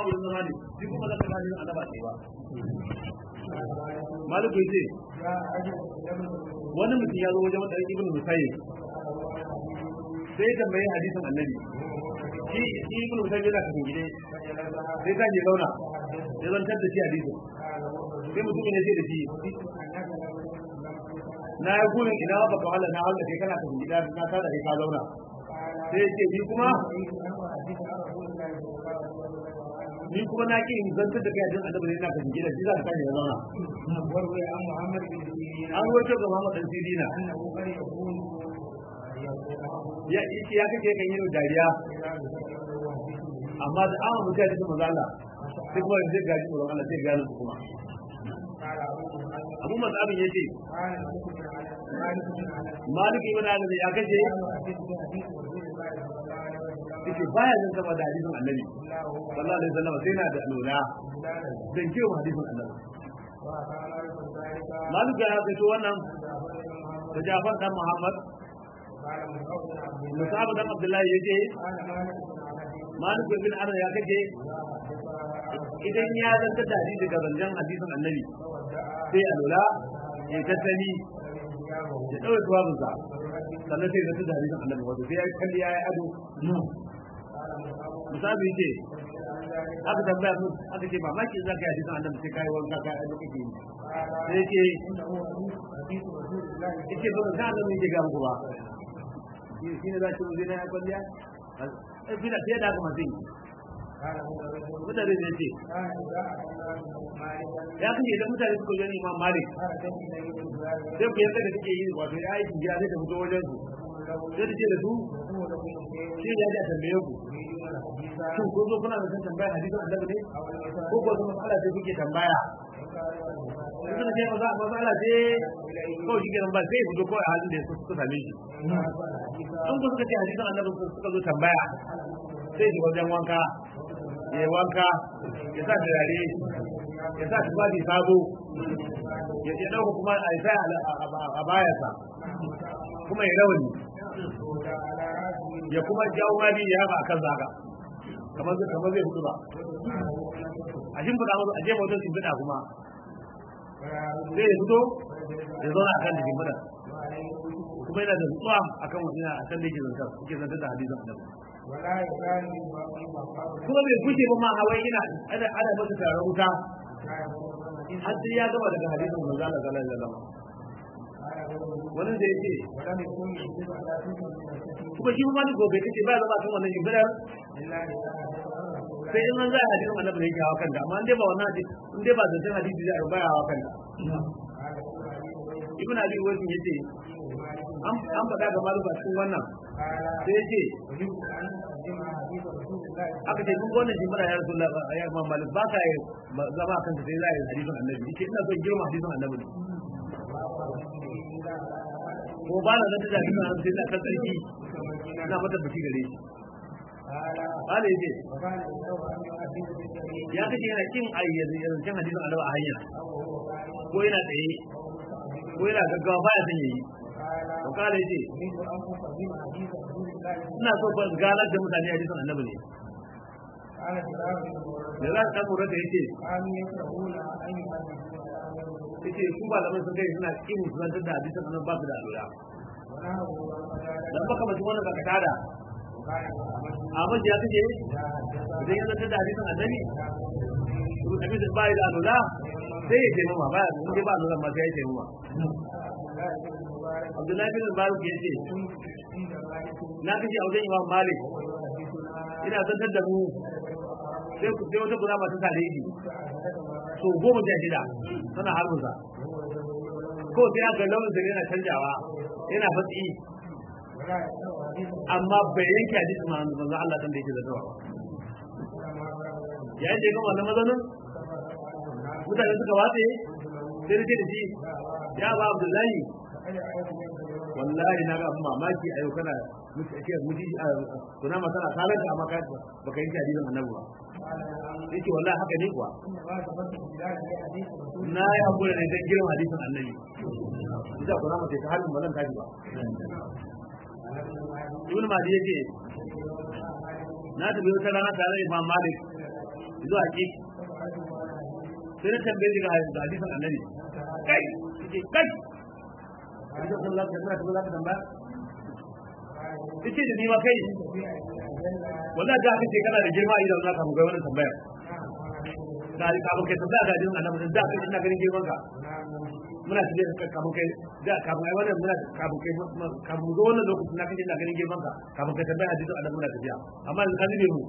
wurin zama ne shi kuma zaka ga hadisin annaba sai ba maliku yace wani mutum ya zo wajen wanda ibn Musayyib sai tambaye hadisin annabi shi ibn Musayyib yana kafin gide sai ta je zauna ya zantar da shi hadisin sai mutumin ya ce da shi na yi gurin ina ba ka wala na wanda kai kana kafin gida na tada kai ka zauna sai ya ce ni kuma na ki in zantar da kai hadisin annabi ne ina kafin gida shi za ka tashi ya zauna an wato ga Muhammad dan Sirina ya kake kan yin dariya amma da an mutu da manzo Allah sai kuma zai gaji tsoron Allah sai gano su kuma Abu Mas'ud yace Malik ibn Anas ya kace yace baya zan kama da hadisin Annabi sallallahu alaihi wasallam sai na da alwala dan kiyo hadisin Annabi Malik ya kace wannan da Jafar dan Muhammad Musab dan Abdullah yace Malik bin Anas ya kace idan ya zanta da hadisi daga zanjan hadisin Annabi sai alwala ya tattali ya daure tuwabinsa sannan sai zanta da hadisin Annabi wato sai ya kalli ya yi ado musabi ce aka tambaya mu aka ce mamaki za ka yi hadisin Annabi sai kai wanka kai ado kake yi sai yake ba za a zama yake ga muku ba shi ne za ki mu zina ya kwalliya fina fiye da haka masu yi mutane ne ce ya kashe idan mutane suka yi Imam Malik sai ku yadda da suke yi wato ya yi gida sai ta fito wajen su sai ta ce da su shi ne ya ji a tambaye ku shin ko zo kuna da san tambaya hadisin Annabi ne ko ko kuma matsala sai kuke tambaya sun ce matsala ce kawai shi kenan ba sai fito kawai a halin da ya suka same shi sun ku suka ce hadisin Annabi suka zo tambaya sai shi wajen wanka ya wanka ya sa turare ya sa tufafi sabo ya dauka kuma a isa a bayansa kuma ya rawani ya kuma jawo mali ya yaba a kan zaga kamar zai hudu ba a shimfiɗa masu a jefa wajen shimfiɗa kuma zai ya fito ya zauna a kan da shimfiɗa kuma yana da nutsuwa a kan wasu a kan da yake zantar da hadisan annabi kuma bai kushe ba ma hawaii yana ana masa taron wuta har sai ya gaba daga hadisin manzo Allah sallallahu alaihi wasallam wannan da yake kuma shi ma ni gobe kace ba zama kan wannan shimfidar sai in an za hadisin annabi ne yake hawa kanta amma in dai ba wannan hadisi in dai ba zancen hadisi zai baya hawa kanta ibn abi wasin yace an faɗa ga maluma cikin wannan sai yace aka ce kun wannan jimara ya rasu ya Imam Malik ba ka zama kan ta sai za a yi hadisin annabi yake ina son girma hadisin annabi ne ko ba na zanta da hadisin annabi sai na kan tsarki ina mata baki gare shi ala yace ya kace yana kin ayyana yancin hadisin annabi a hanya ko yana tsaye ko yana gaggawa ba ya san yayi to kala yace ina so ban galar da mutane hadisin annabi ne da za ta mura da yake yake su ba da sun kai suna kin zantar da hadisin annabi ba su da alura dan baka mutum wannan baka tada amma ya kace idan ya zantar da hadisin annabi to abin da bai da alura sai ya ce mama ba mun ba alura ma sai ya ce mama Abdullahi bin Mubarak yace na kace a wajen Imam Malik ina zantar da mu sai wata guda ba ta tare shi so 16 tana harbinsa ko sai aka launin da yana canjawa yana fatsi amma bai yanke hadisi ma manzo Allah dan da yake da tawa yayin da kuma wannan mazanin mutane suka wace sai da shi ya ba Abdullahi wallahi na ga abin mamaki a yau kana muti kuna masana salar da amma baka yanke hadisin annabi ba yake wallahi haka ne kuwa na yi hakuri ne don girma hadisin annabi ita kuna mace ta halin ba zan tashi ba ibn Mahdi yake na tafi wata rana tare da Imam Malik zuwa ki sai na tambaye daga hadisin annabi kai kai hadisin sallallahu alaihi wasallam yace da ni ma kai wallahi da haka ce kana da girma idan za ka mu ga wannan tambaya da kafin kai tambaya ga hadisin annabi da kai ina ganin girman ka muna tafiya da kafin kai da kafin ai wannan muna kafin mu zo wannan lokacin na kaje ina ganin girman ka kafin kai tambaya hadisin annabi muna tafiya amma alƙali mu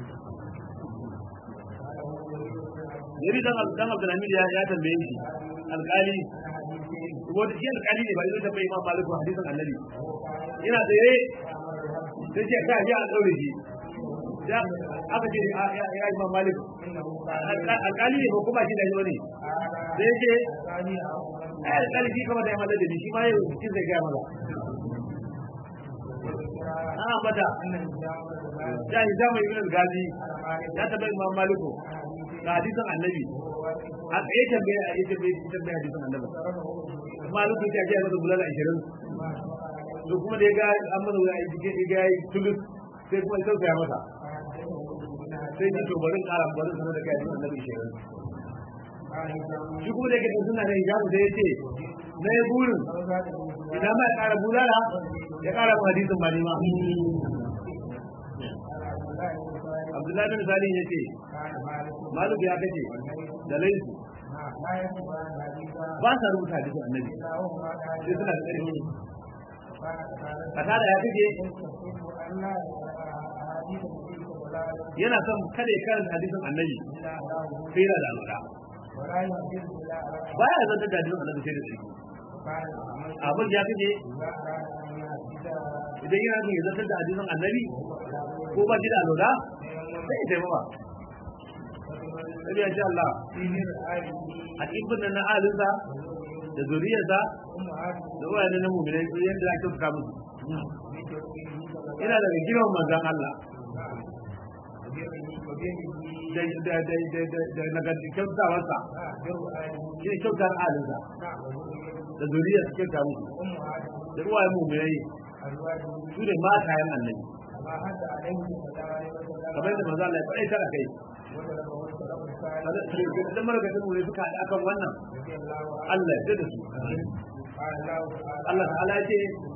yari dan Abdulhamid ya tambaye shi alƙali wanda shi alƙali ne ba zai tambaye Imam Malik hadisin annabi ina tsaye sai ce ka ji a daure shi da aka ce ya Imam Malik alƙali ne ko kuma shi da yau ne sai ce alƙali shi kamar da ya mallaka da shi ma yau cikin zai gaya maza mata ya yi zama ibn al-Ghazi ya tambaye Imam Malik ga hadisin annabi a tsaye tambaye a ita bai tambaye hadisin annabi Malik ya ce masa bulala 20 to kuma da ya ga an mana wani aiki ya yi tulus sai kuma ya ya masa sai ji to barin sanar da kai hadisin annabi 20 shi kuma da yake suna da hijabu da ya ce na yi burin idan ma ya kara bulala ya kara mu hadisin malima Abdullahi bin Salim ya ce Malik ya kace da laifu ba sa rubuta hadisin annabi sai suna da ƙarfi kasada ya kace yana son kada ya karanta hadisin annabi sai da alwala ba ya zanta da hadisin annabi sai da shi abin ya kace idan yana son ya zanta da hadisin annabi ko ba shi da alwala sai ya ba sai insha Allah hakibin nan na alinsa da zuriyarsa da wayanda na mu'minai yanda ake fuka musu ina daga gidan manzon Allah da naga kyautawarsa shi ne kyautar alinsa da zuriyar su kyauta musu da wayan mu'minai su ne matayen annabi kamar da manzo Allah ya faɗa ta kai idan maragatin mu ne suka haɗa akan wannan Allah ya da su Allah ta'ala ce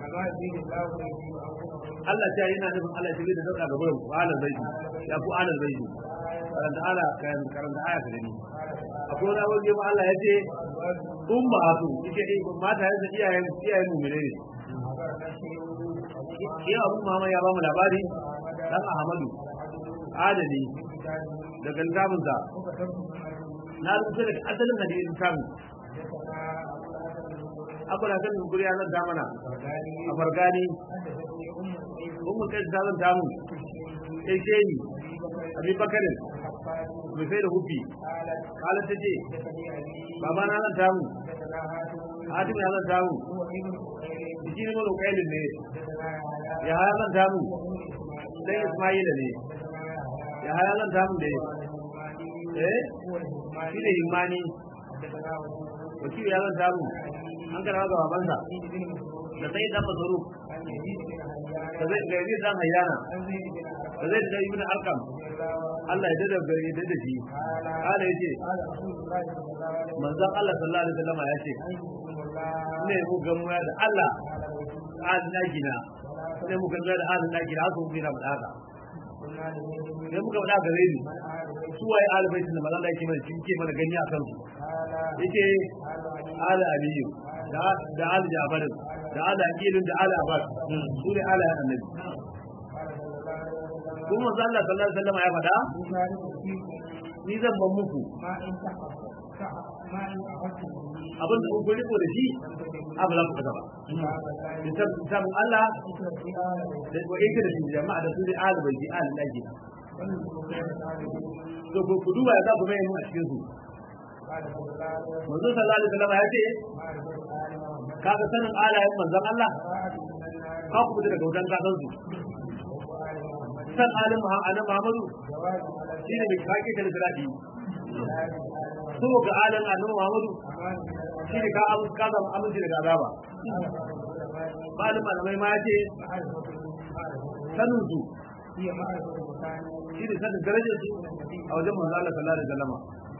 Allah ta yana nufin Allah ya da sauka ga gurin alal baiti ya ku alal baiti karanta aya ta gani akwai wani waje ma Allah ya ce ummatu yake mata yanzu iyayen mu'mine ne ya Abu Muhammad ya ba mu labari dan Ahmadu adali daga littafinsa na rubuta daga asalin hadisin kan akwai da kan guriya zan ta mana a fargani ummu kai ta zan ta mu sai shehi abi bakarin mai sai da hufi kala ta ce baba na zan ta mu hatim ya zan ta mu jiki ne mana kailin ne ya haya zan ta mu dan Ismaila ne ya haya zan ta mu da shi ne himani wakil ya zan ta mu an karawa ga babansa da sai dan masaru da zai ga yi dan hayyana da zai da ibn alqam Allah ya dada gari da shi Allah yace manzon Allah sallallahu alaihi wasallam ya ce ne mu gamuwa da Allah Allah gina ne mu gamuwa da Allah gina su mu na mudaka ne muka faɗa gare ni su waye albaiti da manzon Allah yake mana cinke mana gani akan su yake ala aliyu da ala Ja'far da ala Aqil da ala Abbas su ne ala annabi kuma manzo Allah sallallahu alaihi wasallam ya faɗa ni zan ban muku abin da kun riko da shi abu za ku fada ba kitab Allah da ko yake da jama'a da su ne ala bai ala laji to ku duba za ku mai mu a cikin su manzo sallallahu alaihi wasallam ya ce kaga sanin alayen manzon Allah ka ku fita daga wajen kasan su san alim annabi Muhammadu shine mai kake da sirati so ga alim annabi Muhammadu shine ka abu kaza aminci daga azaba malamai ma yace sanin su shi ne sanin darajar su a wajen manzo Allah sallallahu alaihi wasallam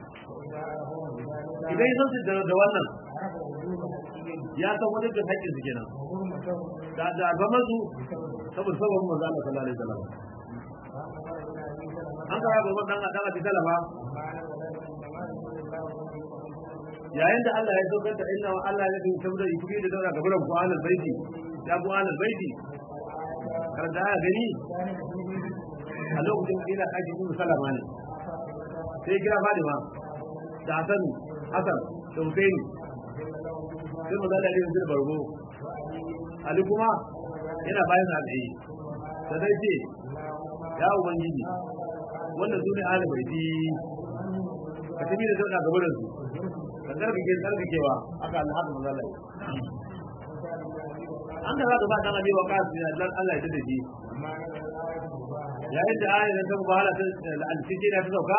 idan sun su da wannan ya san wani da haƙƙin su kenan da zama su saboda sabon manzo Allah sallallahu alaihi wasallam an ga ga wannan dan Abi Salama yayin da Allah ya saukar da inna Allah ya bin saboda ikuri da daura gaban ku ahlul baiti ya ku ahlul baiti kada da gani a lokacin da ina kaji Ummu Salama ne sai kira Fatima da Hassan da Husaini sai manzo Allah ya yi bargo Ali kuma yana bayan sa dai da dai ce ya ubangiji wannan sune ahlul baiti ka tafi da daura gaban su kan zargakewa aka Allah haka manzo Allah an da zaka ba dan abi waqas ya Allah ya tada shi yayin da ayyana ta mubahala ta al-sijji da ta sauka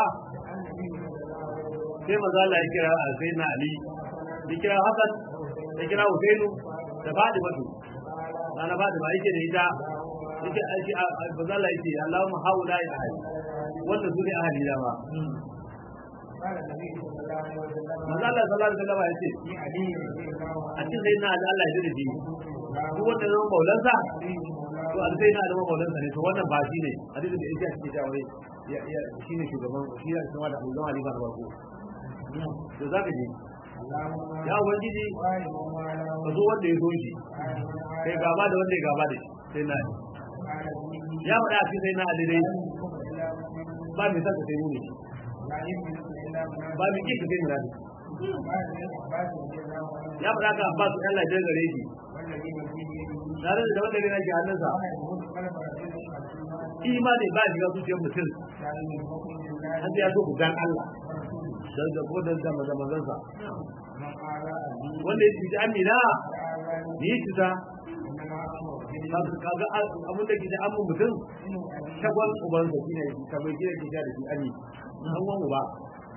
sai manzo Allah ya kira Sayyidina Ali ya kira Hassan ya kira Husainu da Fatima ana Fatima yake da ita yake aiki manzo Allah yake Allahumma haula ya ahli wannan sune ahli da ba manzo Allah sallallahu alaihi wasallam yace a cikin sai na Allah ya dade shi duk wanda zama maulansa to an sai na da maulansa ne to wannan ba shi ne hadisi da yake cikin jawaye ya shine shugaban shi ya sama da Abu Ali bin Bakr to zaka ji ya ubangiji ka zo wanda ya zo shi kai gaba da wanda ya gaba da shi sai na ya faɗa shi sai na dai ba mai saka sai mu ne ba mi kike gani na ya fara ka Abbas Allah ya gare shi tare da wanda ne yake hannunsa imani ba shi ga zuciyar mutum har ya zo gudan Allah dan da ko dan da manzansa wanda yake ji amina ni tuta kaga abin da ke da amma mutum shagwal ubansa shine kamar kire ke da shi ani an wani ba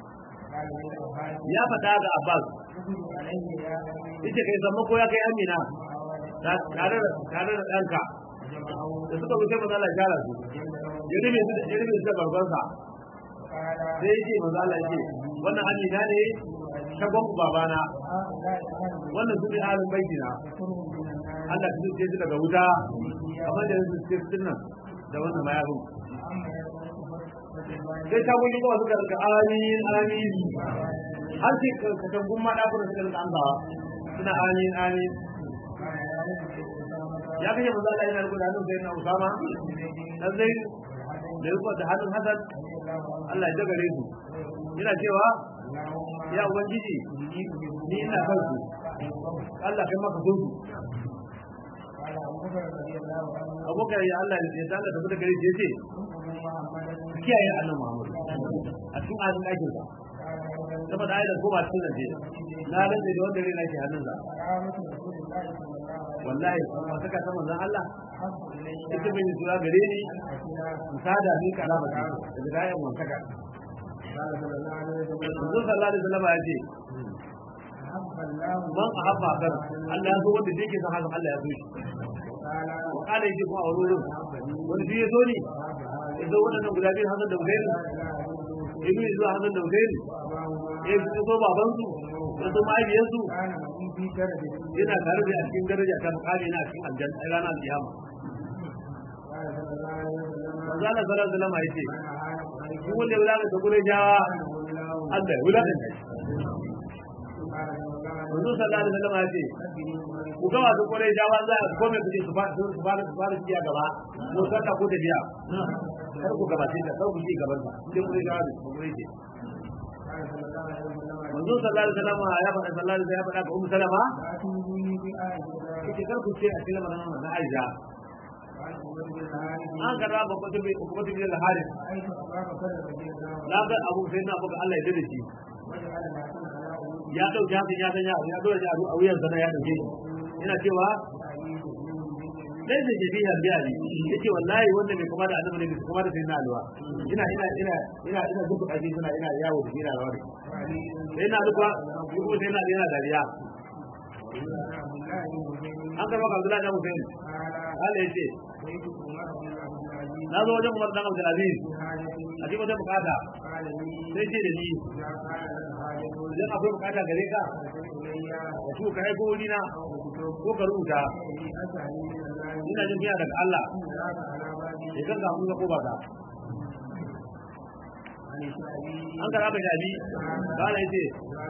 ya faɗa ga Abbas ita kai zama ko ya kai Amina tare da ɗanka da suka wuce maza Allah gyara su jirgin su da barbansa sai yake maza Allah ce wannan Amina ne shagon babana wannan su ne halin baitina Allah ta zuce su daga wuta kamar da yanzu suke nan da wannan mayafin sai ta gudu ba suka rika amin amin har sai ka tangun ma dakuna suka rika amsawa suna amin amin ya kace manzo Allah yana rubuta hannun sai na Usama dan zai da rubuta da hannun Hassan Allah ya dagare su yana cewa ya ubangiji ni ina kan su Allah kai maka so su abokan ya Allah ya tsalla da gare shi yace kiyaye annabi Muhammad a cikin azin aikin sa saboda ayar ko ba cikin da na rantsa da wanda ne ke hannunsa wallahi kuma saka ta manzon Allah ita bai zuwa gare ni sada ni karama ta daga dayan wankaka sallallahu alaihi wasallam ya ce man ahabba kan Allah ya so wanda yake san haka Allah ya so shi wa kana yake ko a wurin wanda ya so ni idan wannan guda biyu Hassan da Husain ibn zuwa Hassan da Husain su so baban su da su mahaifiyar su yana tare da cikin daraja ta mukami na cikin aljanna ranar kiyama Allah sallallahu alaihi wasallam yace shi wanda ya wulaka da gure jawa Allah ya wulaka shi Rasul sallallahu alaihi wasallam yace ku ga wasu gure jawa za ku kome ku su fara ciya gaba ko saka ko da biya kar ku gabatin da sau ku ci gaban sa idan ku ga ku gure ce Rasul sallallahu alaihi wasallam ya faɗa sallallahu alaihi wasallam ya faɗa ga Ummu Salama kike kar ku ce a cikin maganar na Aisha an karra ba kwatu bin al-Harith la ga Abu Sayyid na baka Allah ya dade shi ya dauki hakan ya sanya ya dora shi a wuyan sana ya dauke yana cewa dai da jibi har biya yace wallahi wanda bai kuma da annabi ne kuma da sayyidina alwa ina duk aji suna ina yawo da ina rawa sai na duka ko sai na ina dariya an karba Abdullahi da Hussein Allah yace na zo wajen Umar dan Abdul Aziz a cikin wata bukata sai ce da ni idan akwai bukata gare ka ka tuka ka aiko wuri na ko ka rubuta ina jin biya daga Allah ya kan ga mun ko ba ka an kara ka jabi kala yace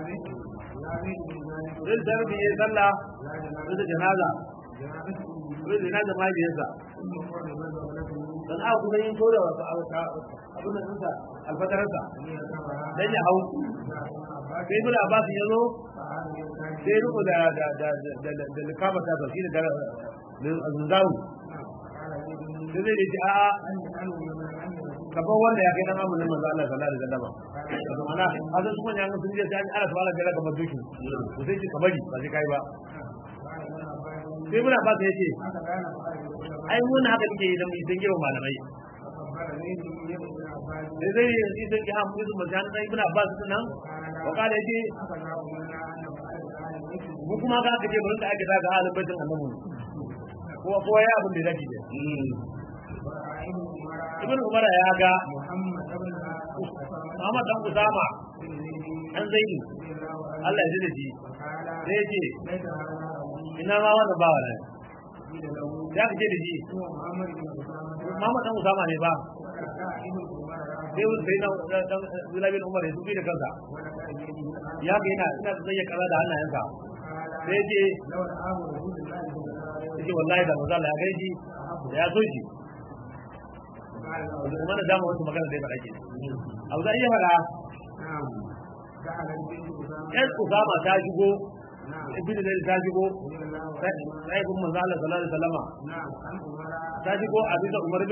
rin darbi ya salla da janaza rin janaza mai biyarsa dan aka kuma yin tora wasu abin da nunsa alfatararsa dan ya hau sai bula abbas ya zo sai ruku da likamar ta sauki da zunzaru sai zai ce a kaban wanda ya kai dan amurin manzo Allah sallallahu alaihi wasallam ana azan su manya sun je sai Allah subhanahu wa ta'ala kamar duki to sai ce kabari ba sai kai ba sai bula abbas ya ce ai mun haka muke yi dan mu san girman malamai sai zai yi sun ki hamu su mazan sai ibn abbas nan wa kala yace mu kuma ga aka ce bari da ake daga halin baitin annabi ko ya abin da zaki ce ibn umar ya ga Muhammad dan Usama an zaidi Allah ya jira shi sai yace ina ma wannan bawa ne ya kace da shi Muhammad dan Usama ne ba sai na dan Zulabin Umar ya tuki da kansa ya ga ina zai kara da hannayensa sai ce wallahi da manzo Allah ya gaiji da ya so shi kuma da dama wasu magana dai ba ake abu da iya fara yan Usama ta shigo ibn Zaid ta shigo sai kuma manzo Allah sallallahu alaihi wasallam ta shigo abin da Umar bin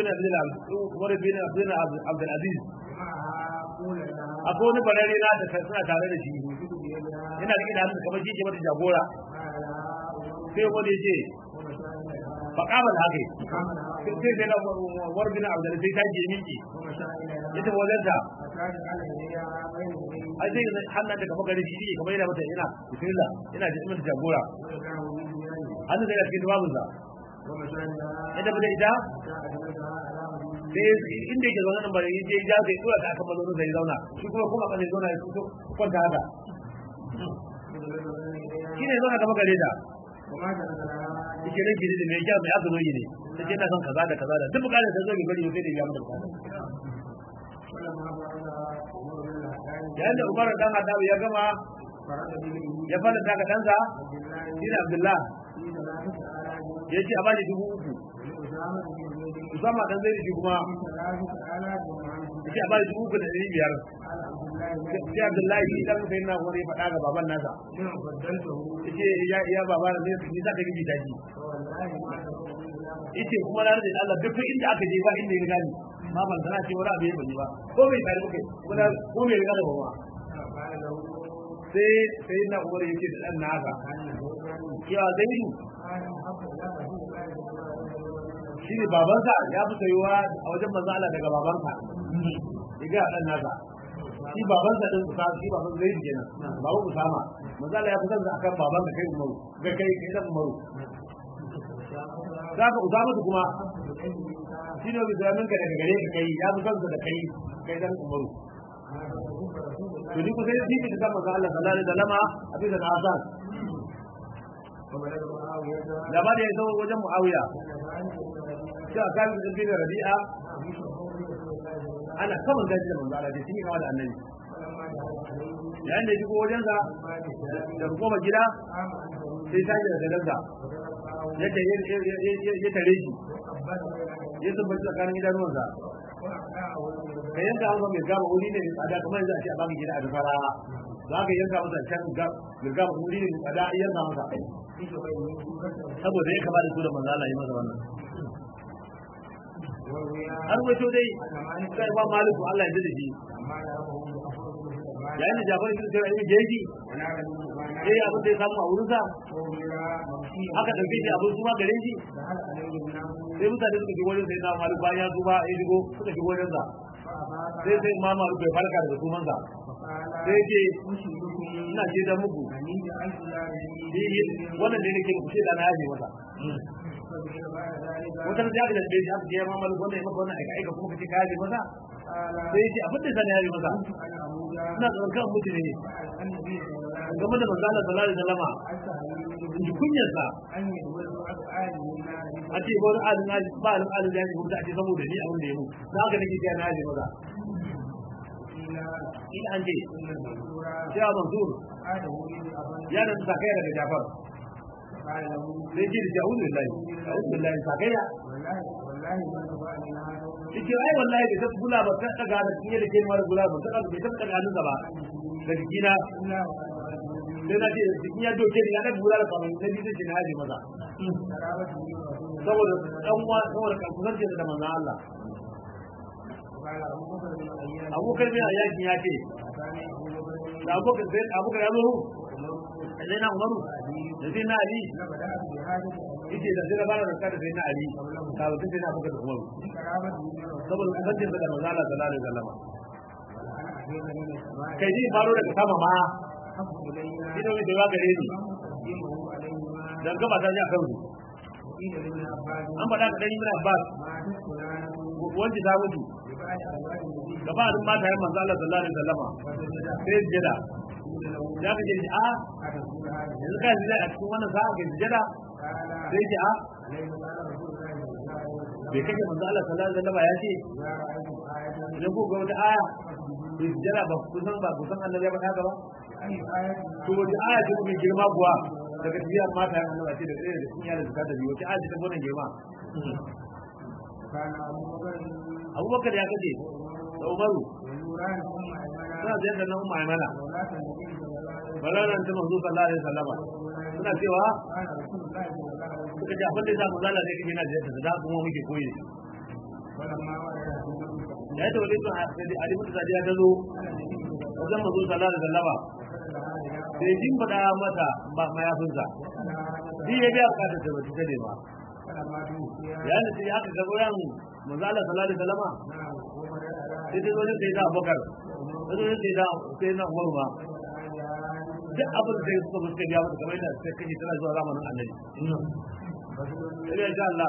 Abdul Aziz akwai wani barare na da suna tare da shi yana rike da hannu kamar shi ke mata jagora sai wani ya ce faƙabar haka sai sai na warbina Abdul Aziz ta je miki ita wazanta ai sai hannun da kafa gari shi kamar yana mata yana bismillah yana da mata jagora hannu da cikin babunsa ita bada ita sai inda yake zaune nan bare yaje ja sai tura ta kan mazauni sai zauna shi kuma kan ne zauna ya fito kwanta haka shine zauna gaba gare ta yake ne gidi ne ya mai aka zo yi ne sai ina son kaza da kaza da duk bukatar da zo ki bari sai da ya mutu yayin da Umar dan Hadawi ya gama ya fara daga dansa shi ne Abdullah ya ce a bani 3,000 Usama dan zai shi kuma ya a bani 3,500 sai Abdullah shi dan sai na wani faɗa ga baban nasa yace ya baba ne ni za ka gidi daji yace kuma na da Allah duk inda aka je ba inda ya gani ma ban sana ce wala bai bani ba ko bai tare muke ko bai riga da ba sai na Umar yake da dan nasa cewa zai shi ne babansa ya fi sayuwa a wajen manzo Allah daga babansa diga dan nasa shi babansa din Usama shi baban zai kenan babu Usama manzo Allah ya fi sanza akan babansa kai Umaru ga kai dan Umaru zaka Usama kuma shi ne bizamin ka daga gare ka kai ya fi sanza da kai dan Umaru to ni ko sai shi ne da manzo Allah sallallahu alaihi wasallam a bisa da Hasan da ba da ya zo wajen Muawiya sai aka yi bin Rabi'a ana kaman gaji da manzo Allah da shi kawai da annabi yayin da shigo wajen sa da goma gida sai ta ji da danza yake ya tare shi ya tabbata tsakanin idanuwansa ka yanka an mai gaba wuri ne a da kamar yanzu a ce a baka gida a dafara za ka yanka masa can gaba wuri ne a da yanka masa saboda ya kama da su da manzo Allah ya masa wannan har wato dai sai ba maliku Allah ya dade shi yayin da Jafar ibn Sa'id ya jeji abin da ya samu a wurin sa aka dauke shi abin kuma gare shi sai mutane suka ji wajen sai na maliku bayan ya zuba ya shigo suka ji wajen sa sai ma maliku ya farka daga suman sa sai ce ina ce da muku wannan ne nake ku ce da na yaje masa wata da ya da shi aka je mamman wannan maka wannan aika kuma kace ka yaji masa sai ya ce abin da zan yaji masa ina tsoron kan mutu ne game da manzo Allah sallallahu alaihi wasallam in kunyar sa a ce wani alin aji ba alin alin da ya mutu a ce saboda ni abin da ya mutu na haka nake ya yaji masa ina an je sai a mansur ya da sakai daga Jafar sai ji da a'udhu billahi sakaya yake ai wallahi da ta gula ba ta daga da kiyar da ke mara gula ba ta daga ta daga hannun ba da gina sai na ce cikin ya doke ni na gula da kamar sai ji shi na haji maza saboda dan wa saboda kan kusance da manzon Allah Abubakar bin Ayyashi ya ce Abubakar ya zo sai na Umaru da sai na Ali yace da sai bana da sai na Ali ka ba sai na Abubakar da Umaru saboda kusancin da manzon Allah sallallahu alaihi wasallam kai ji faro daga sama ma idan ne da gare ni dan gaba ta ji akan su an faɗa ka dan Ibn Abbas wanda ta mutu gaba da mata yan manzo Allah sallallahu alaihi wasallam sai jira ya ga ji a yanzu ka ji a cikin wannan sa'a ga jira sai ji a bai kake manzo Allah sallallahu alaihi wasallam ya ce idan ko ga wata aya bai jira ba kusan annabi ya faɗa ba to wata aya ce mai girma kuwa daga tiyar mata yan annabi ce da tsaye da cikin yaran zakata biyu wata aya ce ta wannan girma Abubakar ya kace da Umaru suna zai da nan Umma Aymana balaran ta manzo sallallahu alaihi wasallam suna cewa suka ji abin da za mu zala ne kike na da kuma muke koyi ya ta wale to sai Ali bin Zadiya ta zo wajen manzo sallallahu alaihi wasallam sai jin fada mata ba mayafinsa shi ya biya bukatar da bata ne ba ya ne sai aka ga goyan manzo Allah sallallahu alaihi wasallam sai dai wani sai da Abubakar sai na Umar ba duk abin da suka muska ya mutu kamar yadda sai kaje tana zuwa zamanin Annabi sai insha Allah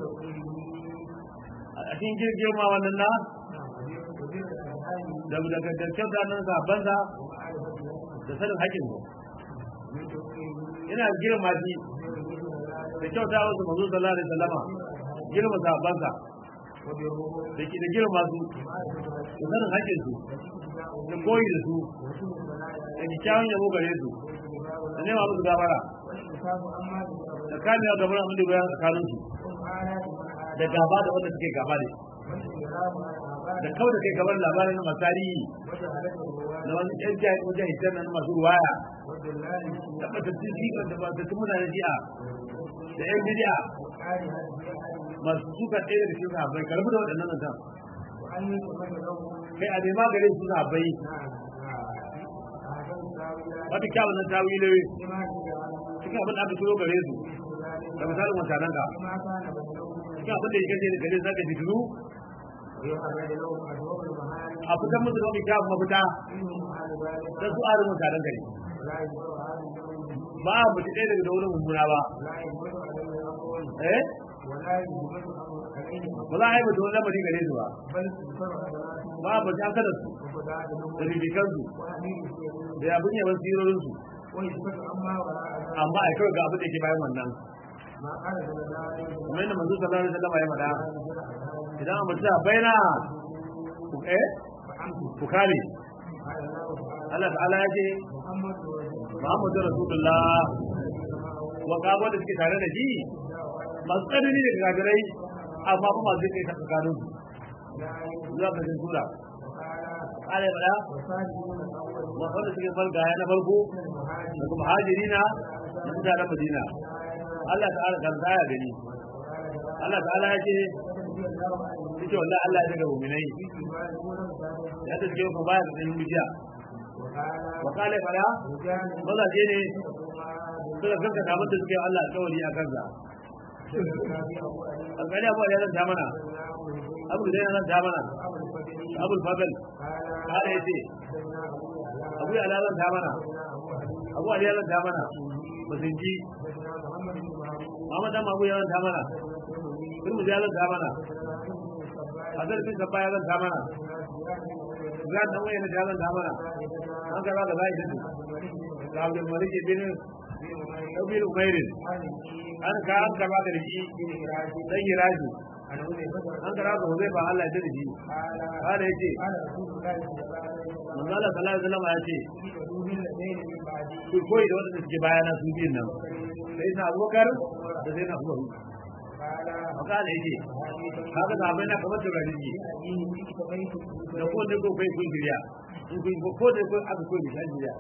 a cikin girma wannan na daga kyauta nan zaben sa da sanin haƙin mu ina girma shi da kyauta wasu manzo sallallahu alaihi wasallam girma zaben sa da girma su da sanin haƙin su da koyi da su da kyawun yabo gare su da nema musu gabara da kamewa gabar abin da bayan tsakanin su da gaba da wanda suke gaba ne da kawai da kai gabar labarin na masari na wani yan jihar wajen hitar na masu ruwaya da matattun jikin da matattun mutane ji'a da yan bidiya masu suka ɗaya da cikin sahabbai karbi da waɗannan nan kai a nema gare su sahabbai wata kyawun nan tawilai cikin abin da aka shiro gare su da misalin wancanan ka cikin abin da ya gaje da gare zaka fitilu a fitar musu da kyawun mafita don su arin wancanan gari ba a mutu ɗaya daga da wurin mummuna ba ba za a yi mutu wani lamari gare su ba ba a mutu aka da su da bibikansu da abin yaban sirorinsu amma a kawai ga abin da ke bayan wannan kuma yadda manzo sallallahu alaihi wasallam ya mada idan a mutu baina ku kare Allah ta'ala ya ce Muhammadu Rasulullah wa kabo da suke tare da shi masu tsanani da gagarai amma ba masu kai ta tsakanin su zuwa ga sura ala bada wanda suke farka ya na farko da kuma hajirina da mutanen Madina Allah ta'ala kan tsaya gani Allah ta'ala ya ce yake wallahi Allah ya daga mu'minai ya ta ce ko baya da yin bijiya wa kale fara wala je ne suka kanka da mutum suke Allah alƙawari a kansa alƙali abu ya zanta mana abu da ya zanta mana abu fadal kada yace abu ya zanta mana abu ya zanta mana mutunci Muhammad dan Abu ya zanta mana Turmuzi ya zanta mana Hazar bin Sabba ya zanta mana Zan dan waye ya zanta mana an ga da bai din da Abdul Malik bin Abi Umayr an ka ba da shi dan Hiraji an ga da Huzaifa Allah ya dade shi kada yace manzo Allah sallallahu alaihi wasallam ya ce ku koyi da wanda suke bayana su biyun nan sai na Abubakar da sai na Umar kada yace kaga da bai na kamar da rajiji da ko ne ko bai kun jiriya in ko da ko aka koyi da jiriya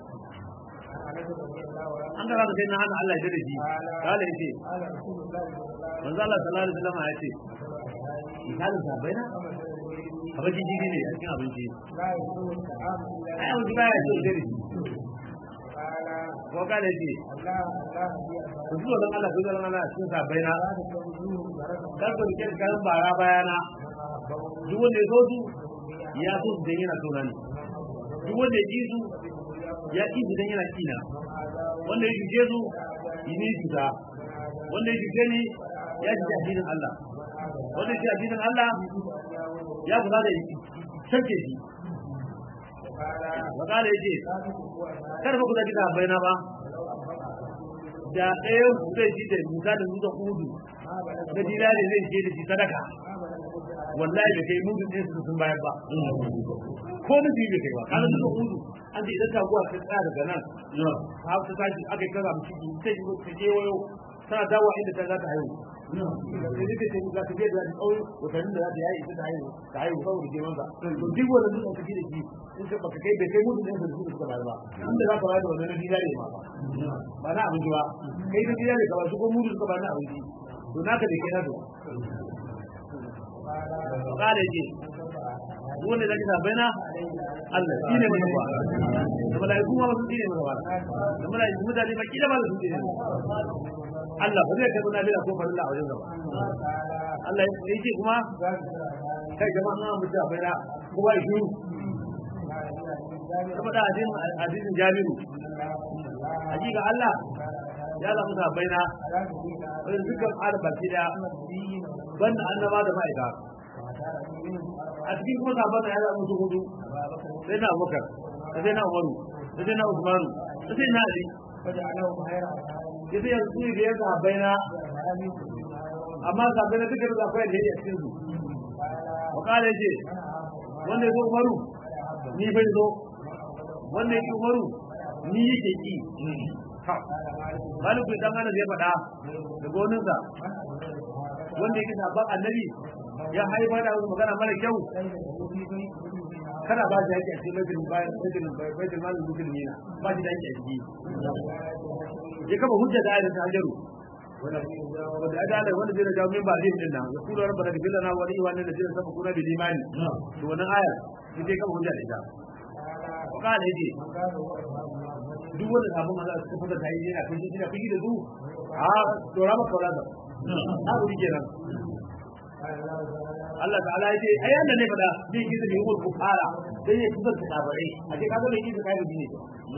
an ga da sai na Allah ya dade shi kada yace manzo Allah sallallahu alaihi wasallam ya ce misalin sabai na abinci jini ne a cikin abinci ai abinci baya ce da shi ko kada ce ku zuwa don Allah ku zuwa don Allah cikin sabai na kar ku rike garin bara bayana duk wanda ya so su ya so su dan yana so na ne duk wanda ya ji su ya ki su dan yana kina wanda ya juje su yi ne cuta wanda ya juje ni ya ji addinin Allah wanda ya ji addinin Allah ya kula da sarke shi wakala yace karfa ku da gida baina ba da ɗayan ku zai ji da misalin da kudu da dinari zai je da shi sadaka wallahi da kai mudu ɗin su sun bayar ba ko da bi bai kai ba kana da kudu an ce idan taguwa ta tsaya daga nan har ta tashi aka yi kaza mutum sai ta je wayo tana dawo inda ta za ta haihu sai dai ce ga ta je da tsawon watannin da za ta yi ta haihu saboda girman sa to duk wanda duk ka ji da shi in ka baka kai bai kai mutum ɗin su suka bayar ba inda za ka bayar da wannan dinari ma ba na abinci ba kai da dinari ka ba su ko mudu suka bayar na abinci to naka da kai na to kare ce wanda da kina baina Allah shine mai ba da malaiku ma su shine mai ba da malaiku mutane ba kila ba su shine Allah ba zai karɓi nabila ko farilla a wajen gaba Allah ya ce kuma kai jama'a na mutu a baina kowa ya shiru saboda hadisin Jabiru hakika Allah ya zama ta baina wajen dukkan arba da banda annaba da ma'aika a cikin kuma sabon da ya zama su hudu sai na Abubakar sai na Umaru sai na Usman sai na Ali sai yanzu ne da ya zaɓai na amma zaɓai na duka da zaɓai da ya yi a cikin su wakala ce wanda ya zo Umaru ni bai zo wanda ya ki Umaru ni yake ki Maliku dan ana zai faɗa da goninsa wanda yake sabon annabi ya haifar da magana mara kyau kana ba shi yake a cikin baitul malin musulmina ba shi da yake a ciki ya kaba hujja da ayatul hajaru wanda adala wanda zai jawo min ba zai din nan ya kula rabbana bil lana wa li wa lil ladina sabaquna bil imani to wannan aya sai kaba hujja da ita wakala yace duk wanda sabon Allah suka fada ta yi yana kai shi da fiki da su a to rama kaula da abu kenan Allah ta'ala yace ayan da ne fada zai yi da yawul kufara sai ya kusa da kabare a ce kaga mai kisa kai da ne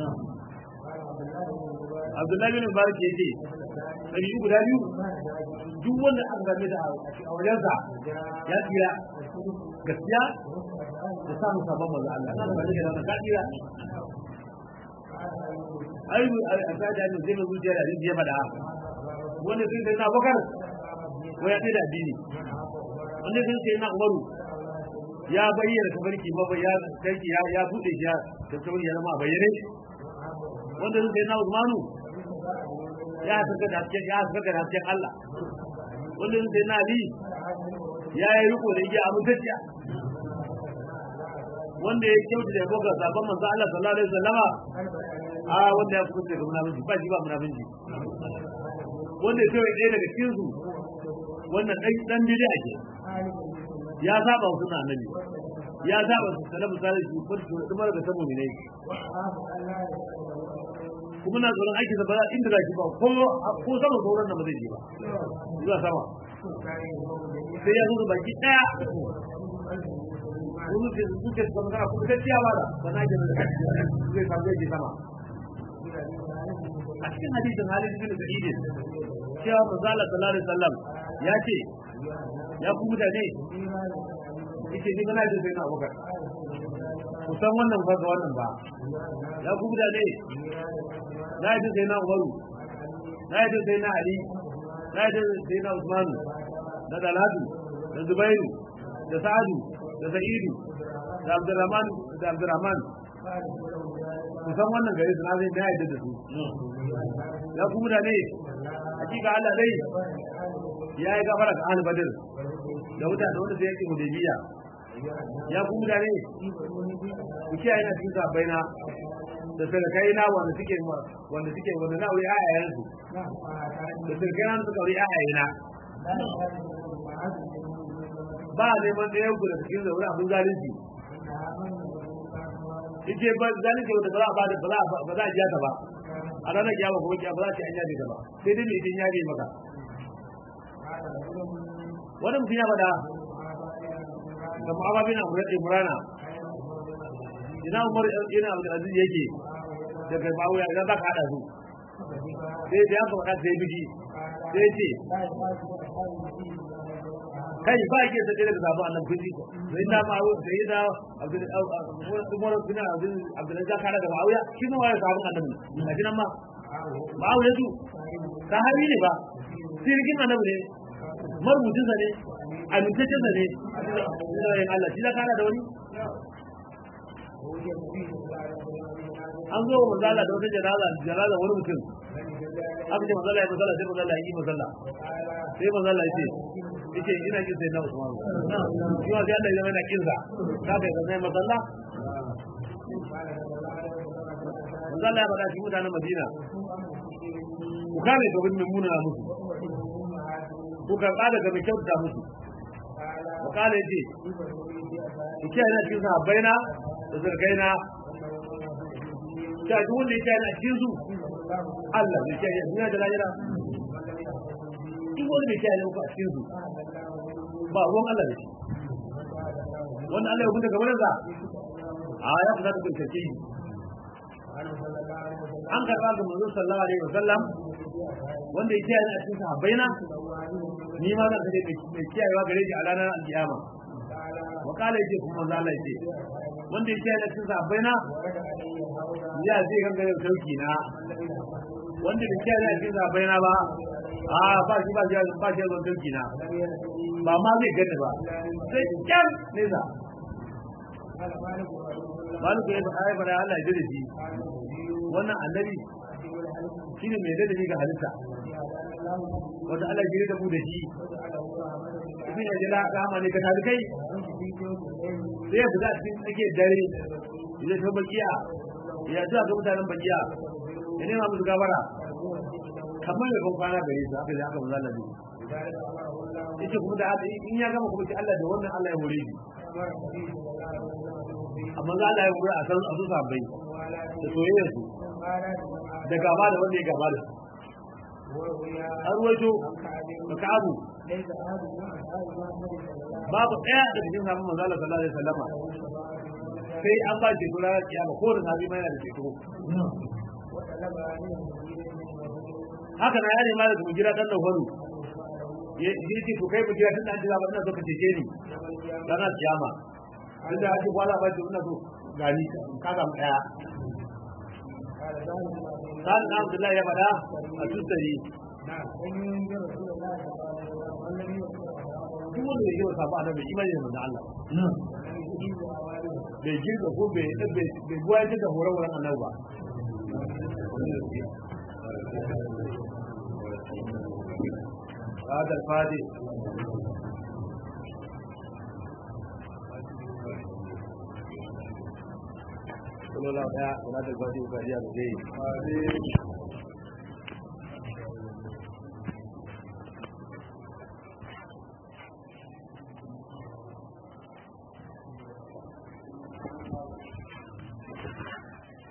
Abdullahi bin Mubarak yace sai guda biyu duk wanda aka game da a wajensa ya tsira gaskiya da samun sabon manzo Allah na ba da ka tsira ai a sada ne zai zuciya da rijiya fada wanda sai da na bakar waya sai da addini wanda sai na Umaru ya bayyana tabarki ba ya kai ya bude shi da tabarki ya zama bayyane wanda sai na Usmanu ya saka da cikin Allah wanda sai na Ali ya yi riko da yake amintacciya wanda ya kyauta da boga sabon manzo Allah sallallahu alaihi wasallama wanda ya kusa da munafiki ba shi ba munafiki wanda ya kai ɗaya daga cikin su wannan dan bid'a ce ya saba sunna annabi ya saba salafu salihu ko kuma daga tabo ne kuma na tsoron aiki da ba inda zaki ba ko sama sauran nan ba zai je ba zuwa sama sai ya zo baki daya wani da suke sama kana kuma tafiya ba da bana ga zai samu zai sama a cikin hadisin Halid bin Sa'id cewa manzo Allah sallallahu alaihi wasallam ya ce ya ku mutane yace ni kana jin sai na Abubakar ku san wannan ba ga wannan ba ya ku mutane na yi sai na Umaru na yi sai na Ali na yi sai na Usman da Talatu da Zubairu da Sa'adu da Sa'idu da Abdurrahman kusan wannan gari su na zai na yadda da su ya kuma da ne hakika Allah dai ya yi gafara ga ahli badr da wuta da wanda zai yi hudaybiya ya kuma da ne ku kiyaye na cikin sabaina da sarkai na wanda na wuri ayayen su da sarkai na suka wuri ayayena ba neman da yanku da cikin zaure abin zalunci ije ba zalunci wanda ba za a jiya ta ba a ranar kiyama kuma kiyama ba za ta anya ta ba sai dai idan ya bi maka wani mutum ya faɗa da Muhammad bin Imrana ina Umar ina Abdul Aziz yake daga Muawiya idan za ka hada su sai da ya faɗa sai biji sai ce kai ba ke sai daga sabon annabi kuji sai da Muawiya sai da Umar bin Abdul Aziz ka daga Muawiya shi ne wai sabon annabi a jinan ma Muawiya su sahabi ne ba sirkin annabi ne marubucin sa ne amintaccen sa ne Allah shi da kana da wani an zo manzo Allah da wata janaza wani mutum aka ce manzo Allah ya musalla sai manzo Allah ya yi musalla sai manzo Allah ya ce ina kin sai na Usman shi wa sai Allah ya mana kinsa ka ga sai musalla manzo Allah ya faɗa shi mutanen Madina ku kare gaban muna musu ku karɓa daga mai kyauta musu wakala ya ce ku kiyaye na cikin sahabbaina da zargaina ta duk wanda ya kiyaye na cikin su Allah zai kiyaye duniya da lahira duk wanda bai kiyaye ku a cikin su ba ruwan Allah da shi wanda Allah ya hukunta gaban sa a ya fita da bincike an karɓa ga manzo sallallahu alaihi wasallam wanda ya kiyaye na cikin sahabbaina ni ma zan kaje mai kiyayewa gare shi a ranar alkiyama wakala yake kuma manzo Allah yake wanda yake yana cikin sahabbaina ya zai ganga da sauki na wanda bai kiyaye yana cikin sahabbaina ba ba shi da sauki na ba ma zai gane ba sai kyan nesa maliku ya faɗa fara Allah ya dade shi wannan annabi shine mai dade ga halitta wanda Allah ya da mu da shi shi ne jira kama ne ka tafi kai sai ya fita cikin tsake dare ya ta bakiya ya ji ga mutanen bakiya ya nema musu gabara kamar da kan kwana gare su haka da aka manzo Allah ne yace kuma da haka in ya gama kuma ce Allah da wannan Allah ya hore shi amma Allah ya hore a san asu sabai da soyayya su da gaba da wanda ya gaba da su an ruwaito da ka'abu babu ɗaya da cikin samun manzo Allah sallallahu alaihi wasallam sai an ba shi kula da kiyama ko da sabi mai da ceto haka na yare ma da mu jira dan nawaru yace to kai mu jira tun an jira ba ina so ka cece ni dan kiyama inda ake kwala ba shi ina so gani kaga mu daya قال عبد الله يا بدا التسري duk wanda ya yi wa safa da bai imani da manzo Allah bai girka ko bai goya da horon Allah ba هذا الفادي sallallahu alaihi wa sallam da